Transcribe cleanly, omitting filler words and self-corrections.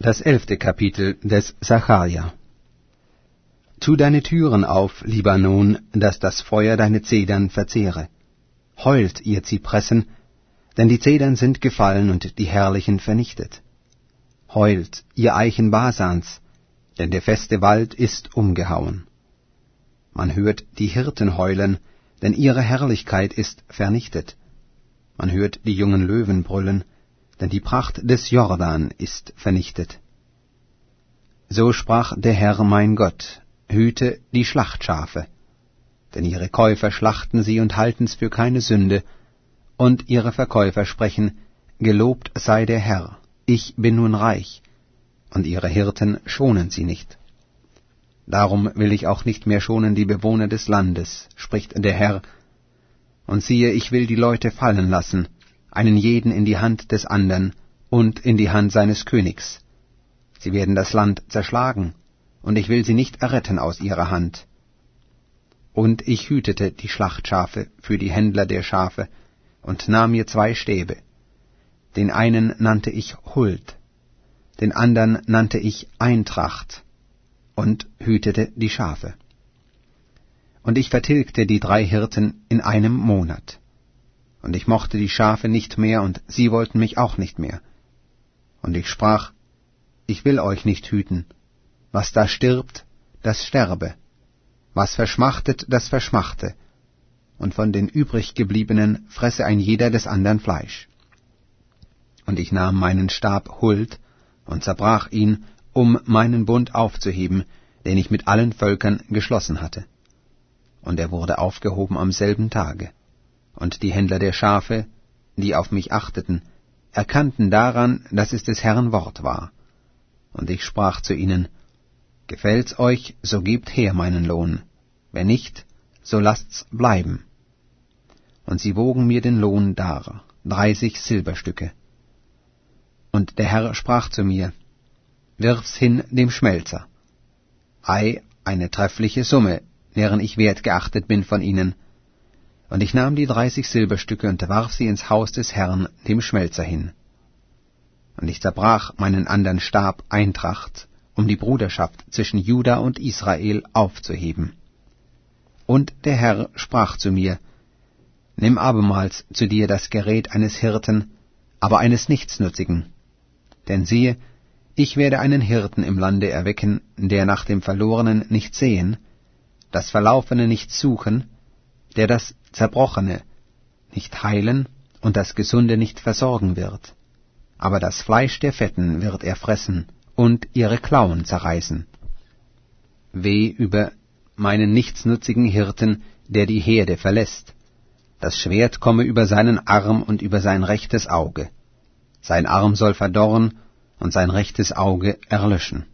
Das 11. Kapitel des Sacharja. Tu deine Türen auf, Libanon, dass das Feuer deine Zedern verzehre. Heult, ihr Zypressen, denn die Zedern sind gefallen und die Herrlichen vernichtet. Heult, ihr Eichen Basans, denn der feste Wald ist umgehauen. Man hört die Hirten heulen, denn ihre Herrlichkeit ist vernichtet. Man hört die jungen Löwen brüllen, denn die Pracht des Jordan ist vernichtet. So sprach der Herr mein Gott, hüte die Schlachtschafe, denn ihre Käufer schlachten sie und halten's für keine Sünde, und ihre Verkäufer sprechen, gelobt sei der Herr, ich bin nun reich, und ihre Hirten schonen sie nicht. Darum will ich auch nicht mehr schonen die Bewohner des Landes, spricht der Herr, und siehe, ich will die Leute fallen lassen, einen jeden in die Hand des andern und in die Hand seines Königs. Sie werden das Land zerschlagen, und ich will sie nicht erretten aus ihrer Hand. Und ich hütete die Schlachtschafe für die Händler der Schafe und nahm mir 2 Stäbe. Den einen nannte ich Huld, den andern nannte ich Eintracht, und hütete die Schafe. Und ich vertilgte die 3 Hirten in einem Monat. Und ich mochte die Schafe nicht mehr, und sie wollten mich auch nicht mehr. Und ich sprach, ich will euch nicht hüten. Was da stirbt, das sterbe. Was verschmachtet, das verschmachte. Und von den übriggebliebenen fresse ein jeder des andern Fleisch. Und ich nahm meinen Stab Huld und zerbrach ihn, um meinen Bund aufzuheben, den ich mit allen Völkern geschlossen hatte. Und er wurde aufgehoben am selben Tage. Und die Händler der Schafe, die auf mich achteten, erkannten daran, dass es des Herrn Wort war. Und ich sprach zu ihnen, gefällt's euch, so gebt her meinen Lohn, wenn nicht, so lasst's bleiben. Und sie wogen mir den Lohn dar, 30 Silberstücke. Und der Herr sprach zu mir, wirf's hin dem Schmelzer. Ei, eine treffliche Summe, deren ich wert geachtet bin von ihnen. Und ich nahm die 30 Silberstücke und warf sie ins Haus des Herrn, dem Schmelzer, hin. Und ich zerbrach meinen andern Stab Eintracht, um die Bruderschaft zwischen Juda und Israel aufzuheben. Und der Herr sprach zu mir, nimm abermals zu dir das Gerät eines Hirten, aber eines Nichtsnutzigen. Denn siehe, ich werde einen Hirten im Lande erwecken, der nach dem Verlorenen nicht sehen, das Verlaufene nicht suchen, der das Zerbrochene nicht heilen und das Gesunde nicht versorgen wird. Aber das Fleisch der Fetten wird er fressen und ihre Klauen zerreißen. Weh über meinen nichtsnutzigen Hirten, der die Herde verlässt. Das Schwert komme über seinen Arm und über sein rechtes Auge. Sein Arm soll verdorren und sein rechtes Auge erlöschen.